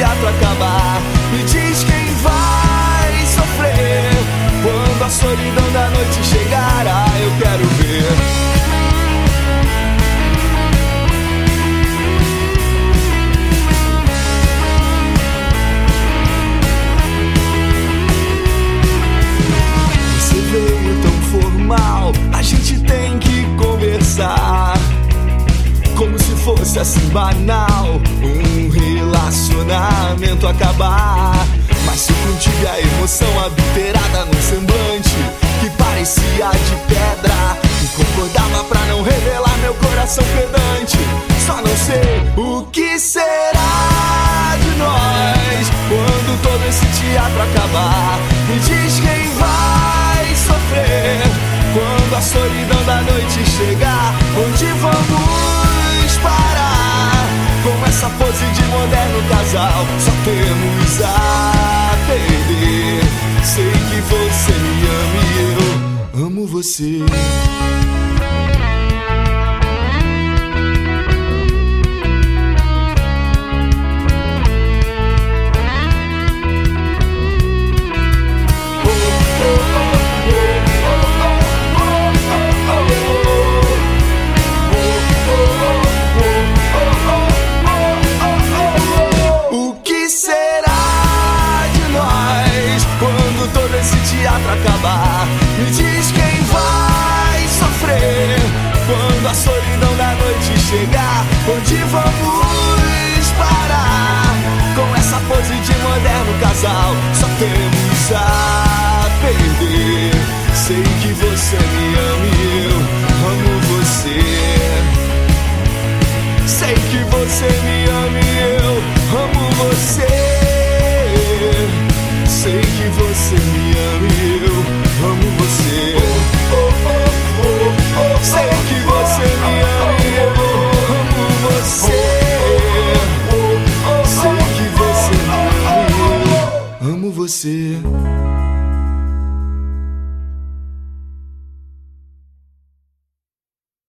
teatro acabar. Me diz quem vai sofrer quando a solidão da noite chegar. Ah, eu quero ver. A gente tem que conversar como se fosse assim banal, um relacionamento acabar. Mas se contive a emoção adulterada num semblante que parecia de pedra, e concordava pra não revelar meu coração pedante. Só não sei o que será de nós quando todo esse teatro acabar. Me diz quem vai sofrer quando a solidão da noite chegar. Onde vamos parar com essa pose de moderno casal? Só temos a perder. Sei que você me ama e eu amo você. Teatro acabar. Me diz quem vai sofrer quando a solidão da noite chegar. Onde vamos parar com essa pose de moderno casal? Só temos a perder. Sei que você me ama e eu amo você. Sei que você me ama e eu amo você. Sei que você me ama e eu amo você. Sei que você me ama e eu amo você. Sei que você me ama e eu amo você.